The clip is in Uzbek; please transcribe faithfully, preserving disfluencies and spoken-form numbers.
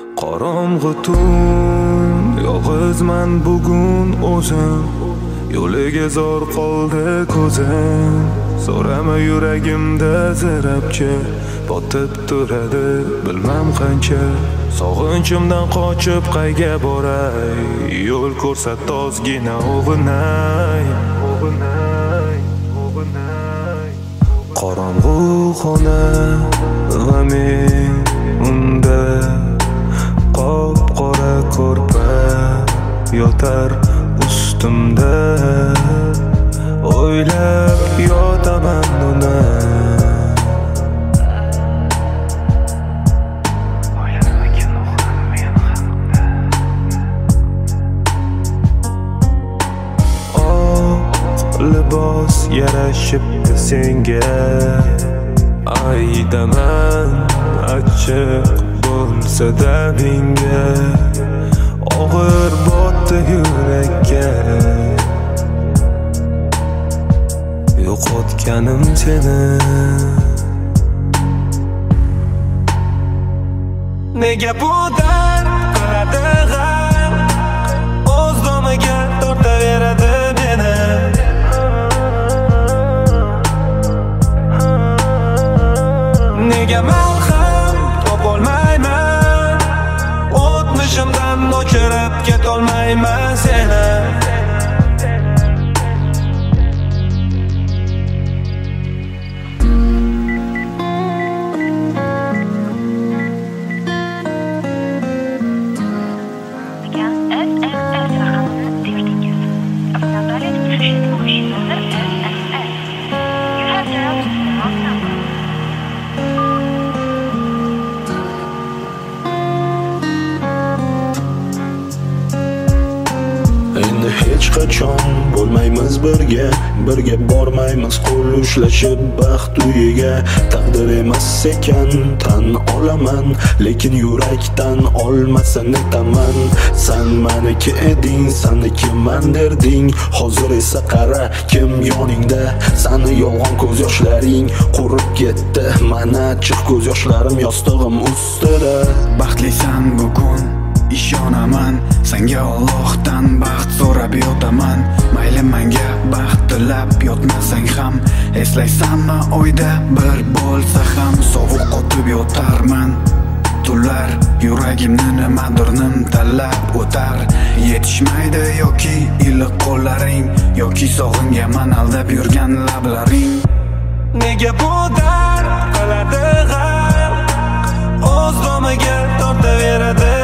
Qorong'i tun, yolg'izman bugun o'zim. Yo'liga zor qoldi ko'zim. So'rama yuragimda zirabcha botib turadi bilmam qancha. Sog'inchimdan qochib qayga boray, yo'l ko'rsat ozgina o'g'inay, o'g'inay, o'g'inay. Qorong'u xona va men unda qop-qora ko'rpa yotar ustimda. O'ylab yotaman uni, libos yarashibdi senga. Aydaman achchiq bo'lsa-da menga, og'ir botdi yurakka. Yo'qotganim seni, nega bu dard qiladi g'am, o'z domiga tortaveradi meni. Nega men ham topolmayman, o'tmishimdan o'chirib ketolmayman seni. Endi hech qachon bo'lmaymiz birga, birga bormaymiz qo'l ushlashib baxt uyiga. Taqdir emas ekan tan olaman, lekin yurakdan olmasa netaman. San meniki eding, sanikiman derding, hozir esa qara kim yoningda. Sani yolg'on ko'z yoshlaring qurib ketdi, mana chiq ko'z yoshlarim yostig'im ustida. Baxtlisan bugun ishonaman, senga Allohdan baxt so'rab yotaman. Mayli menga baxt tilab yotmasang ham, eslaysanmi oyda bir bo'lsa ham sovuq qotib yotarman. Tunlar yuragimni nimadir nimtalab o'tar, yetishmaydi yoki iliq qo'llaring, yoki sog'ingaman aldab yurgan lablaring. Nega bu dard qiladi g'am, o'z domiga tortaveradi